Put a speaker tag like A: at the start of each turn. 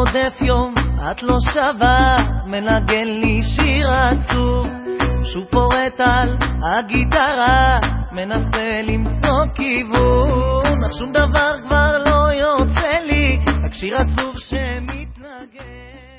A: רודף יום, את לא שווה, מנגן לי שיר עצוב, שוב פורט על הגיטרה, מנסה למצוא כיוון, אך שום דבר כבר לא יוצא לי, רק שיר עצוב שמתנגן.